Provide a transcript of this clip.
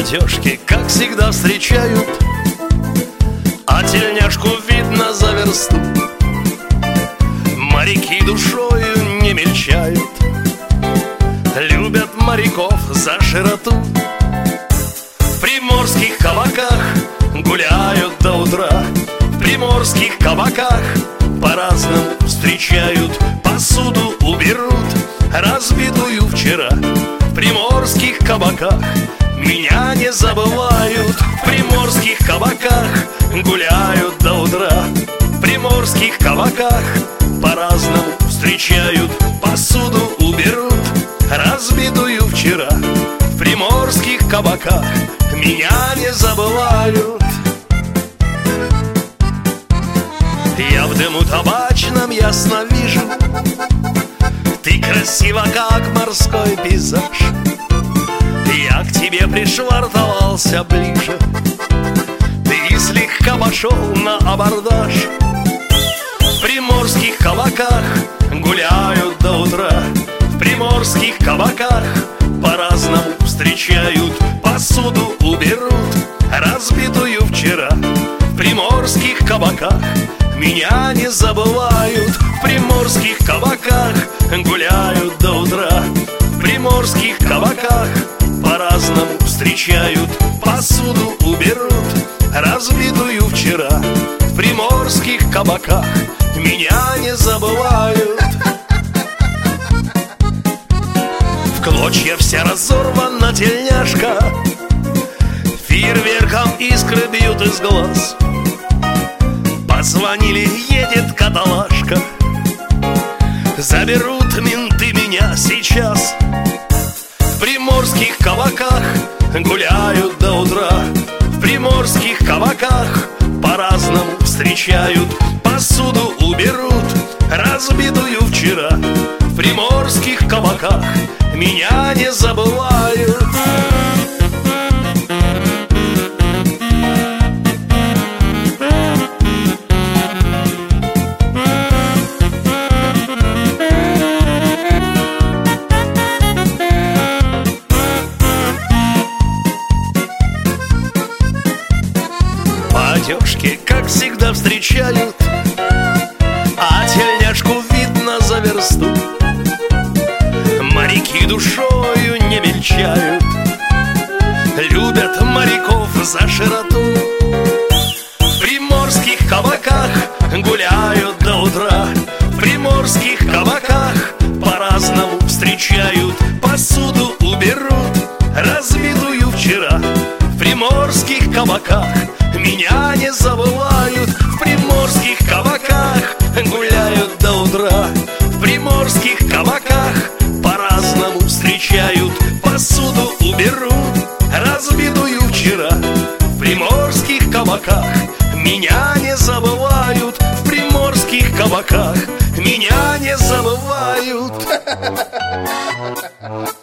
Одежки, как всегда, встречают, а тельняшку видно за версту. Моряки душою не мельчают, любят моряков за широту. В приморских кабаках гуляют до утра, в приморских кабаках по-разному встречают. Посуду уберут, разбитую вчера. В приморских кабаках меня не забывают. В приморских кабаках гуляют до утра, в приморских кабаках по-разному встречают. Посуду уберут, разбитую вчера. В приморских кабаках меня не забывают. Я в дыму табачном ясно вижу, ты красива, как морской пейзаж. Я к тебе пришвартовался ближе, ты слегка пошел на абордаж. В приморских кабаках гуляют до утра, в приморских кабаках по-разному встречают. Посуду уберут, разбитую вчера. В приморских кабаках меня не забывают. В приморских кабаках гуляют до утра, в приморских кабаках по-разному встречают. Посуду уберут, разбитую вчера. В приморских кабаках меня не забывают. В клочья вся разорвана тельняшка, фейерверком искры бьют из глаз. Позвонили, едет каталажка, заберут менты меня сейчас. В приморских кабаках гуляют до утра, в приморских кабаках по-разному встречают. Посуду уберут, разбитую вчера. В приморских кабаках меня не забывают. Одежки, как всегда, встречают, а тельняшку видно за версту. Моряки душою не мельчают, любят моряков за широту. В приморских кабаках гуляют до утра, в приморских кабаках по-разному встречают. Посуду уберут, разбитую вчера. В приморских кабаках меня не забывают. В приморских кабаках гуляют до утра, в приморских кабаках по-разному встречают. Посуду уберут, разбитую вчера. В приморских кабаках меня не забывают. В приморских кабаках меня не забывают.